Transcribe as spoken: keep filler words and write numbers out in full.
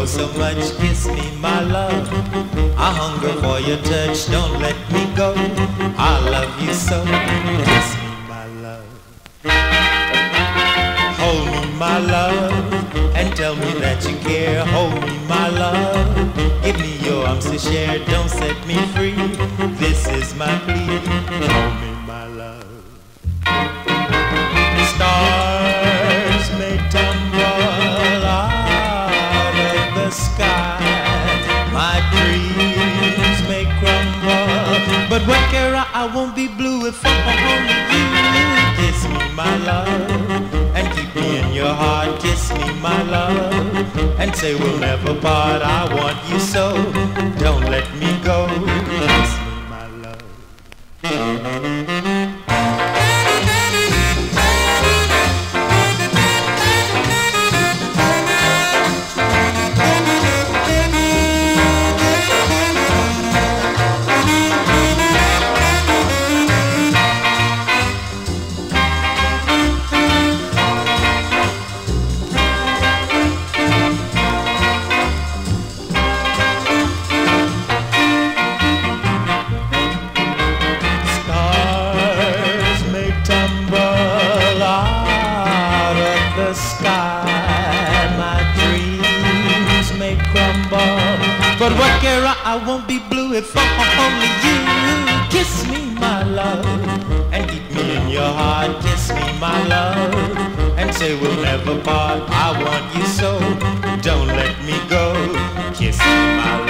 so much, kiss me, my love. I hunger for your touch, don't let me go. I love you so, kiss me, my love. Hold me, my love, and tell me that you care. Hold me, my love, give me your arms to share. Don't set me free, this is my plea. Hold me, my love. Stars may tumble out of the sky, my dreams may crumble, but what care I, I won't be blue if I'm only you. Kiss me, my love, and keep me in your heart. Kiss me, my love, and say we'll never part. I want you so, don't let me go. Kiss me, my love. The sky, my dreams may crumble, but what care I, I won't be blue if I'm only you. Kiss me, my love, and keep me in your heart. Kiss me, my love, and say we'll never part. I want you so, don't let me go. Kiss me, my love.